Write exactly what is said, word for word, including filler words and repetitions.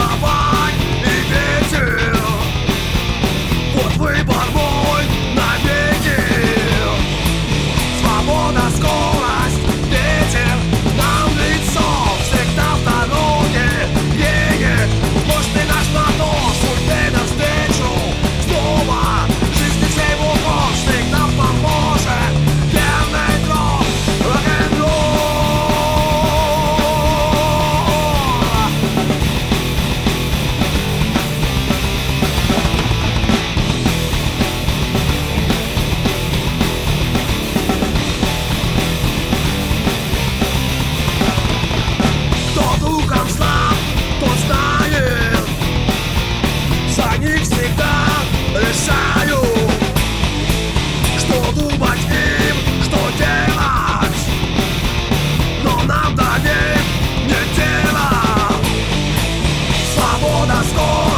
давай и ветер. Вот выбор мой навеки. Свобода, скорость, ветер нам в лицо, всегда в дороге. Е-е, может ты наш мотор, судьбе навстречу снова. Жизни всей в укор, всегда поможет. Верный дров, рок-н-ролл. Кто духом слаб, тот знает, за них всегда решаю, что думать им, что делать, но нам до них нет дела. Свобода, скорость.